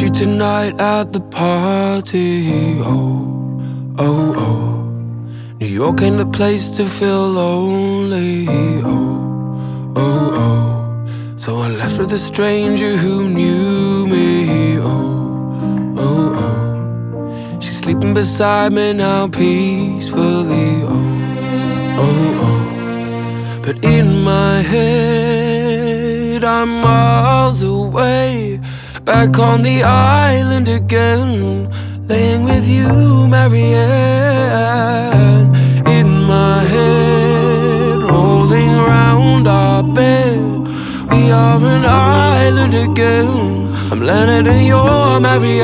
you tonight at the party. Oh, oh, oh. New York ain't the place to feel lonely. Oh, oh, oh. So I left with a stranger who knew me. Oh, oh, oh. She's sleeping beside me now peacefully. Oh, oh, oh. But in my head I'm miles away, back on the island again, laying with you, Marianne. In my head, rolling around our bed, we are an island again. I'm Leonard and you're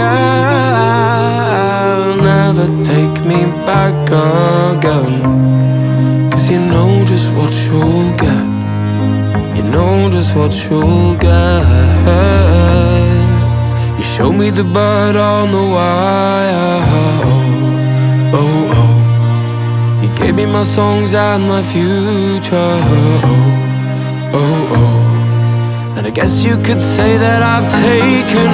Marianne. Never take me back again, 'cause you know just what you'll get. You know just what you'll get. You showed me the bird on the wire. Oh, oh, oh. You gave me my songs and my future. Oh, oh, oh. And I guess you could say that I've taken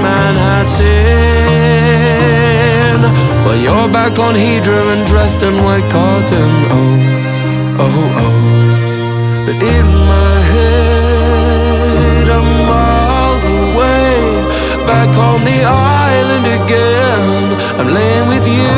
Manhattan. Well, you're back on Hydra and dressed in white cotton. Oh, oh, oh. But in my head I'm miles away, back on the island again. I'm laying with you,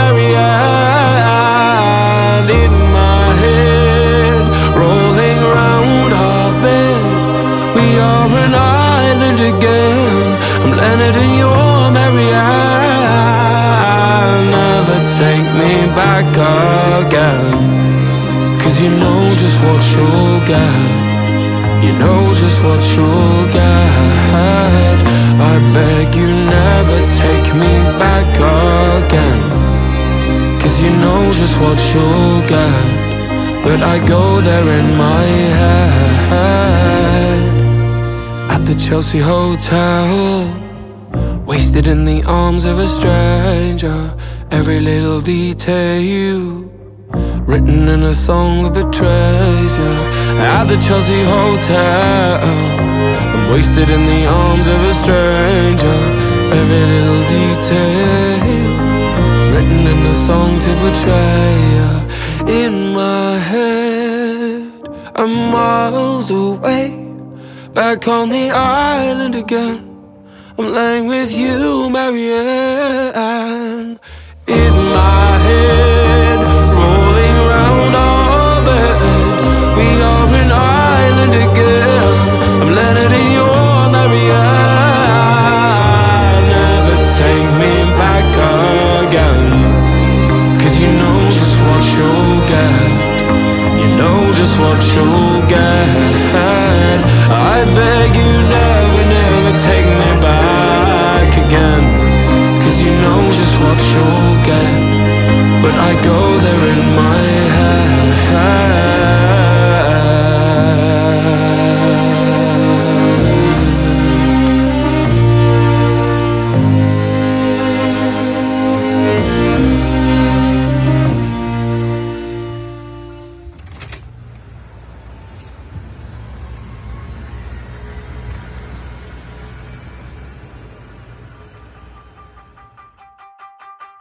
Marianne. In my head, rolling around our bed, we are an island again. I'm Leonard and you're Marianne. Never take me back again, 'cause you know just what you'll get. You know just what you'll get. I beg you never take me back again, 'cause you know just what you'll get. But I go there in my head. At the Chelsea Hotel, wasted in the arms of a stranger. Every little detail written in a song that betrays you. At the Chelsea Hotel, I'm wasted in the arms of a stranger. Every little detail written in a song to betray you. In my head, I'm miles away, back on the island again. I'm laying with you, Marianne. In my head, rolling around our bed, we are an island again. I'm Leonard and you're Marianne. Never take me back again, 'cause you know just what you'll get. You know just what you'll get. I beg you never, never take me back again, 'cause you know just what you'll get. But I go